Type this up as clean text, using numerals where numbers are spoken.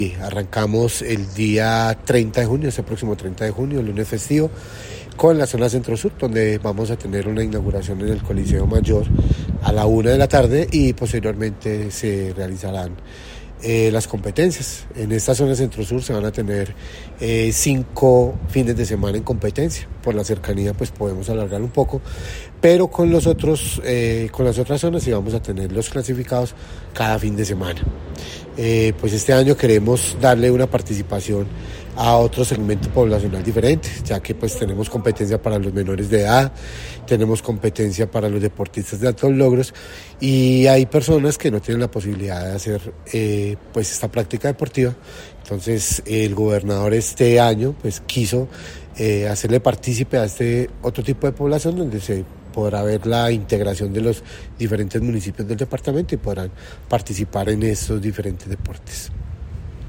Arrancamos el día 30 de junio, este próximo 30 de junio, el lunes festivo, con la zona centro-sur, donde vamos a tener una inauguración en el Coliseo Mayor a la 1 de la tarde y posteriormente se realizarán las competencias. En esta zona centro-sur se van a tener 5 fines de semana en competencia. Por la cercanía pues podemos alargar un poco, pero con las otras zonas sí vamos a tener los clasificados cada fin de semana. Pues este año queremos darle una participación a otro segmento poblacional diferente, ya que pues tenemos competencia para los menores de edad, tenemos competencia para los deportistas de altos logros y hay personas que no tienen la posibilidad de hacer pues esta práctica deportiva. Entonces el gobernador este año pues quiso hacerle partícipe a este otro tipo de población donde se podrá ver la integración de los diferentes municipios del departamento y podrán participar en estos diferentes deportes.